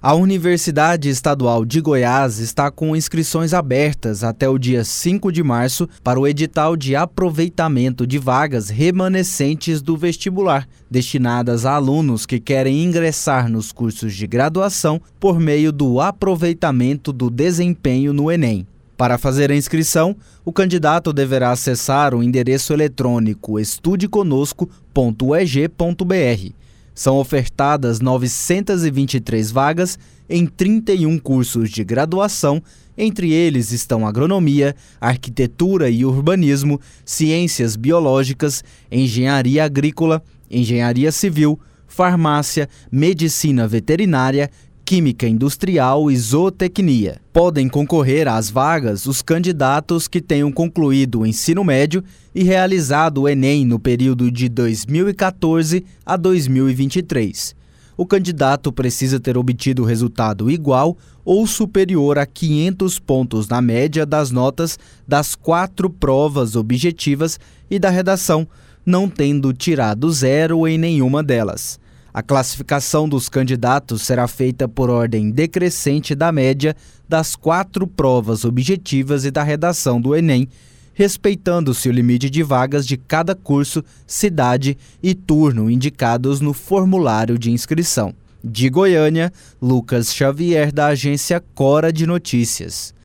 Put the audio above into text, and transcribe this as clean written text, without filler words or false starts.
A Universidade Estadual de Goiás está com inscrições abertas até o dia 5 de março para o edital de aproveitamento de vagas remanescentes do vestibular, destinadas a alunos que querem ingressar nos cursos de graduação por meio do aproveitamento do desempenho no Enem. Para fazer a inscrição, o candidato deverá acessar o endereço eletrônico estudeconosco.eg.br. São ofertadas 923 vagas em 31 cursos de graduação, entre eles estão agronomia, arquitetura e urbanismo, ciências biológicas, engenharia agrícola, engenharia civil, farmácia, medicina veterinária, química industrial e zootecnia. Podem concorrer às vagas os candidatos que tenham concluído o ensino médio e realizado o Enem no período de 2014 a 2023. O candidato precisa ter obtido resultado igual ou superior a 500 pontos na média das notas das 4 provas objetivas e da redação, não tendo tirado 0 em nenhuma delas. A classificação dos candidatos será feita por ordem decrescente da média das 4 provas objetivas e da redação do Enem, respeitando-se o limite de vagas de cada curso, cidade e turno indicados no formulário de inscrição. De Goiânia, Lucas Xavier, da agência Cora de Notícias.